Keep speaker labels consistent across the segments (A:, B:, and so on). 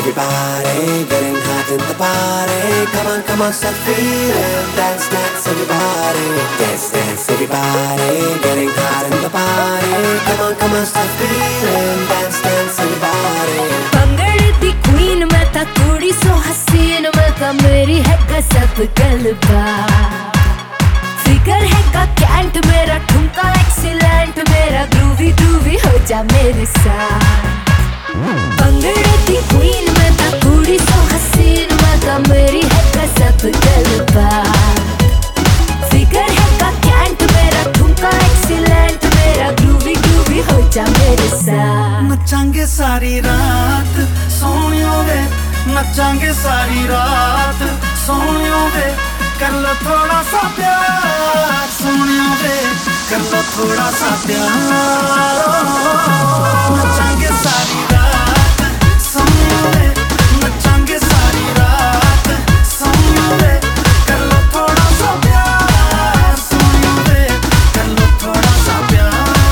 A: everybody, getting hot in the party. Come on, start feeling. Dance, dance, everybody. Dance, dance, everybody, getting hot in the party. Come on, start feeling. Dance, dance, everybody.
B: भंगड़े the queen मैं था कुड़ी सो हसीन मैं था मेरी है गजब गलबा फिगर है का कैंट मेरा ठुमका एक्सीलेंट मेरा ग्रूवी ग्रूवी हो जा मेरे साथ भंगड़े दी queen मैं था कुड़ी सो हसीन मैं था मेरी है गजब गलबा फिगर है का कैंट मेरा ठुमका एक्सीलेंट मेरा ग्रूवी ग्रूवी हो जा मेरे साथ
C: नचांगे सारी रात सोनियो वे नचांगे सारी रात सोनियो वे कर लो थोड़ा सा प्यार सोनियो वे कर लो थोड़ा सा प्यार नचांगे सारी रात सोनियो वे नचांगे सारी रात सोनियो वे कर लो थोड़ा सा प्यार सोनियो वे कर लो थोड़ा सा प्यार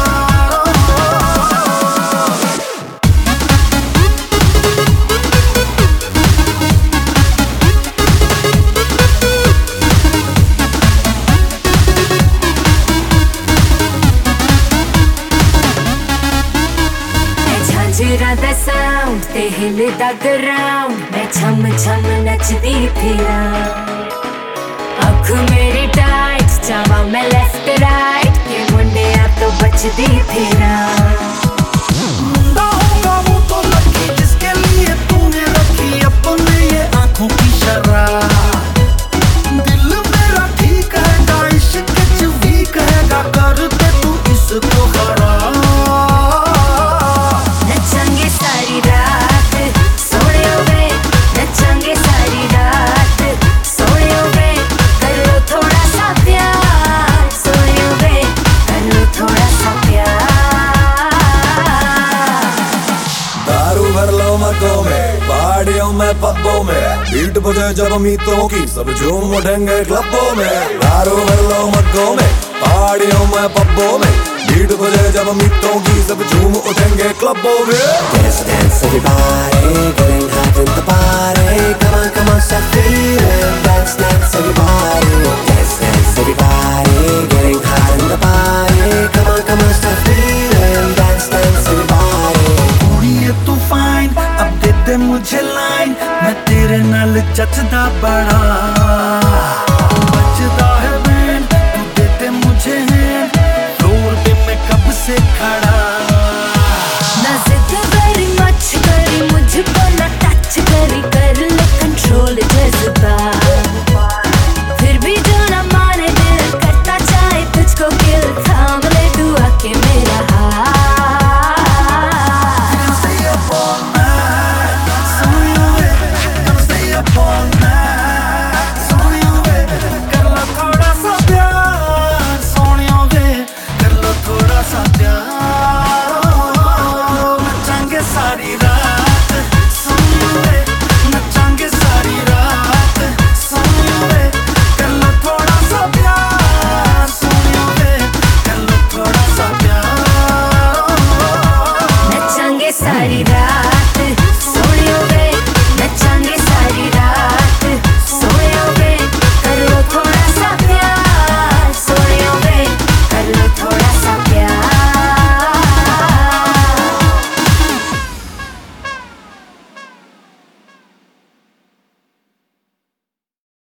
B: झांझरा दा साउंड ते हिलदा ग्राउंड मैं छम छम नचदी फिरा अख मेरी टाइट जावा मैं लेफ्ट राइट के मुंडिया तो बचदी फिरा
C: मुंडा होगा वो तो लकी जिसके लिए तूने रखी अपने ये आंखों की शराब दिल मेरा ठीक है इश्क च वीक है कर दे तू इसको खराब
B: नचंगे सारी रात सोने वे नचंगे सारी रात सोने वे कर लो थोड़ा सा प्यार सोने वे कर लो थोड़ा सा प्यार
A: दारू भर लो मर्दों में पहाड़ियों में पब्बों में बीट बजे जब मीतों की सब झूम उठेंगे क्लबों में दारू भर लो मर्दों में पहाड़ियों में पब्बों में बीट बजे जब मीतों की सब झूम उठेंगे क्लबों में Dance, dance, everybody, getting hot in the party. Come on, start feeling. Dance, dance, everybody. Dance, dance, everybody, getting hot in the party. Come on, start feeling. Dance, dance, everybody.
C: कुड़िए तू fine अब दे दे मुझे line मैं तेरे नाल जचदा बड़ा